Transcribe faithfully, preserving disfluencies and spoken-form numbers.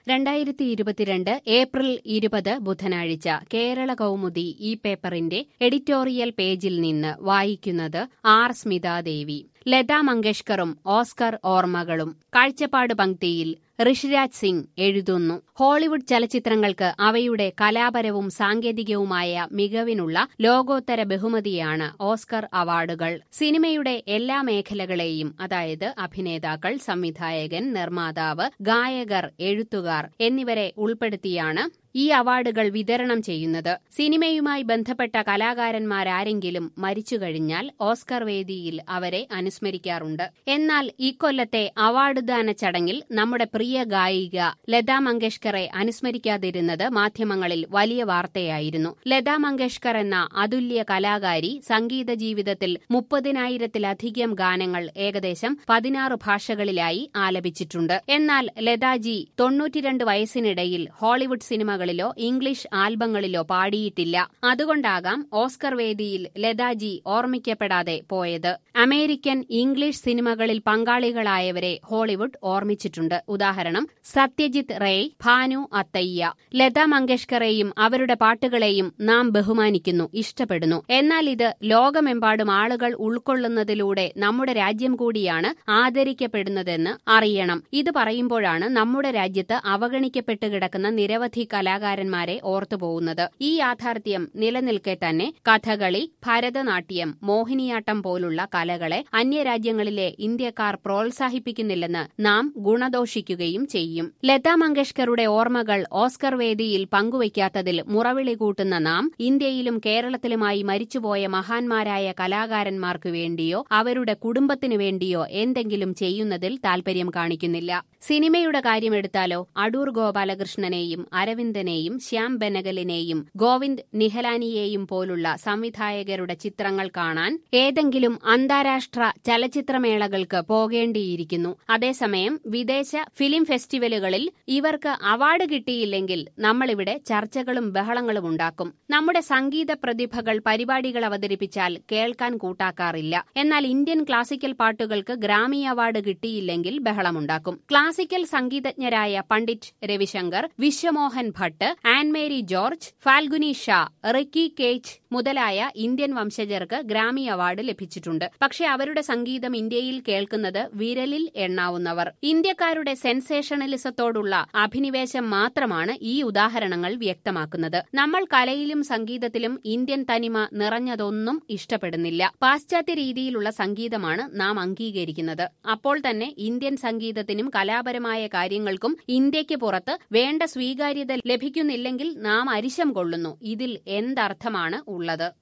രണ്ടായിരത്തി ഇരുപത്തിരണ്ട് ഏപ്രിൽ ഇരുപത് ബുധനാഴ്ച കേരള കൗമുദി ഈ പേപ്പറിന്റെ എഡിറ്റോറിയൽ പേജിൽ നിന്ന് വായിക്കുന്നത് ആർ സ്മിതാദേവി. ലതാ മങ്കേഷ്കറും ഓസ്കർ ഓർമ്മകളും. കാഴ്ചപ്പാട് പങ്ക്തിയിൽ ഋഷിരാജ് സിംഗ് എഴുതുന്നു. ഹോളിവുഡ് ചലച്ചിത്രങ്ങൾക്ക് അവയുടെ കലാപരവും സാങ്കേതികവുമായ മികവിനുള്ള ലോകോത്തര ബഹുമതിയാണ് ഓസ്കർ അവാർഡുകൾ. സിനിമയുടെ എല്ലാ മേഖലകളെയും, അതായത് അഭിനേതാക്കൾ, സംവിധായകൻ, നിർമ്മാതാവ്, ഗായകർ, എഴുത്തുകാർ എന്നിവരെ ഉൾപ്പെടുത്തിയാണ് ഈ അവാർഡുകൾ വിതരണം ചെയ്യുന്നത്. സിനിമയുമായി ബന്ധപ്പെട്ട കലാകാരന്മാരാരെങ്കിലും മരിച്ചുകഴിഞ്ഞാൽ ഓസ്കർ വേദിയിൽ അവരെ അനുസ്മരിക്കാറുണ്ട്. എന്നാൽ ഇക്കൊല്ലത്തെ അവാർഡ് ദാന ചടങ്ങിൽ നമ്മുടെ പ്രിയ ഗായിക ലതാ മങ്കേഷ്കറെ അനുസ്മരിക്കാതിരുന്നത് മാധ്യമങ്ങളിൽ വലിയ വാർത്തയായിരുന്നു. ലതാ മങ്കേഷ്കർ എന്ന അതുല്യ കലാകാരി സംഗീത ജീവിതത്തിൽ മുപ്പതിനായിരത്തിലധികം ഗാനങ്ങൾ ഏകദേശം പതിനാറ് ഭാഷകളിലായി ആലപിച്ചിട്ടുണ്ട്. എന്നാൽ ലതാജി തൊണ്ണൂറ്റിരണ്ട് വയസ്സിനിടയിൽ ഹോളിവുഡ് സിനിമകൾ ിലോ ഇംഗ്ലീഷ് ആൽബങ്ങളിലോ പാടിയിട്ടില്ല. അതുകൊണ്ടാകാം ഓസ്കർ വേദിയിൽ ലതാജി ഓർമ്മിക്കപ്പെടാതെ പോയത്. അമേരിക്കൻ, ഇംഗ്ലീഷ് സിനിമകളിൽ പങ്കാളികളായവരെ ഹോളിവുഡ് ഓർമ്മിച്ചിട്ടുണ്ട്. ഉദാഹരണം സത്യജിത് റേ, ഭാനു അത്തയ്യ. ലതാ മങ്കേഷ്കറെയും അവരുടെ പാട്ടുകളെയും നാം ബഹുമാനിക്കുന്നു, ഇഷ്ടപ്പെടുന്നു. എന്നാൽ ഇത് ലോകമെമ്പാടും ആളുകൾ ഉൾക്കൊള്ളുന്നതിലൂടെ നമ്മുടെ രാജ്യം കൂടിയാണ് ആദരിക്കപ്പെടുന്നതെന്ന് അറിയണം. ഇത് പറയുമ്പോഴാണ് നമ്മുടെ രാജ്യത്ത് അവഗണിക്കപ്പെട്ട് കിടക്കുന്ന നിരവധി കലാകാരന്മാരെ ഓർത്തുപോകുന്നത്. ഈ യാഥാർത്ഥ്യം നിലനിൽക്കെ തന്നെ കഥകളി, ഭരതനാട്യം, മോഹിനിയാട്ടം പോലുള്ള കലകളെ അന്യരാജ്യങ്ങളിലെ ഇന്ത്യക്കാർ പ്രോത്സാഹിപ്പിക്കുന്നില്ലെന്ന് നാം ഗുണദോഷിക്കുകയും ചെയ്യും. ലതാ മങ്കേഷ്കറുടെ ഓർമ്മകൾ ഓസ്കർ വേദിയിൽ പങ്കുവയ്ക്കാത്തതിൽ മുറവിളി കൂട്ടുന്ന നാം ഇന്ത്യയിലും കേരളത്തിലുമായി മരിച്ചുപോയ മഹാന്മാരായ കലാകാരന്മാർക്ക് വേണ്ടിയോ അവരുടെ കുടുംബത്തിനു വേണ്ടിയോ എന്തെങ്കിലും ചെയ്യുന്നതിൽ താൽപര്യം കാണിക്കുന്നില്ല. സിനിമയുടെ കാര്യമെടുത്താലോ, അടൂർ ഗോപാലകൃഷ്ണനെയും അരവിന്ദനെയും ശ്യാം ബെനഗലിനെയും ഗോവിന്ദ് നിഹലാനിയെയും പോലുള്ള സംവിധായകരുടെ ചിത്രങ്ങൾ കാണാൻ ഏതെങ്കിലും അന്താരാഷ്ട്ര ചലച്ചിത്രമേളകൾക്ക് പോകേണ്ടിയിരിക്കുന്നു. അതേസമയം വിദേശ ഫിലിം ഫെസ്റ്റിവലുകളിൽ ഇവർക്ക് അവാർഡ് കിട്ടിയില്ലെങ്കിൽ നമ്മളിവിടെ ചർച്ചകളും ബഹളങ്ങളും ഉണ്ടാക്കും. നമ്മുടെ സംഗീത പ്രതിഭകൾ പരിപാടികൾ അവതരിപ്പിച്ചാൽ കേൾക്കാൻ കൂട്ടാക്കാറില്ല. എന്നാൽ ഇന്ത്യൻ ക്ലാസിക്കൽ പാട്ടുകൾക്ക് ഗ്രാമി അവാർഡ് കിട്ടിയില്ലെങ്കിൽ ബഹളമുണ്ടാക്കും. ക്ലാസിക്കൽ സംഗീതജ്ഞരായ പണ്ഡിറ്റ് രവിശങ്കർ, വിശ്വമോഹൻ ഭട്ട്, ആൻമേരി ജോർജ്, ഫാൽഗുനി ഷാ, റിക്കി കേച്ച് മുതലായ ഇന്ത്യൻ വംശജർക്ക് ഗ്രാമി അവാർഡ് ലഭിച്ചിട്ടുണ്ട്. പക്ഷെ അവരുടെ സംഗീതം ഇന്ത്യയിൽ കേൾക്കുന്നത് വിരലിൽ എണ്ണാവുന്നവർ. ഇന്ത്യക്കാരുടെ സെൻസേഷണലിസത്തോടുള്ള അഭിനിവേശം മാത്രമാണ് ഈ ഉദാഹരണങ്ങൾ വ്യക്തമാക്കുന്നത്. നമ്മൾ കലയിലും സംഗീതത്തിലും ഇന്ത്യൻ തനിമ നിറഞ്ഞതൊന്നും ഇഷ്ടപ്പെടുന്നില്ല. പാശ്ചാത്യ രീതിയിലുള്ള സംഗീതമാണ് നാം അംഗീകരിക്കുന്നത്. അപ്പോൾ തന്നെ ഇന്ത്യൻ സംഗീതത്തിനും കലാപരമായ കാര്യങ്ങൾക്കും ഇന്ത്യക്ക് പുറത്ത് വേണ്ട സ്വീകാര്യത ലഭിക്കുന്നില്ലെങ്കിൽ നാം അരിശം കൊള്ളുന്നു. ഇതിൽ എന്തർത്ഥമാണ് ഉള്ളത്?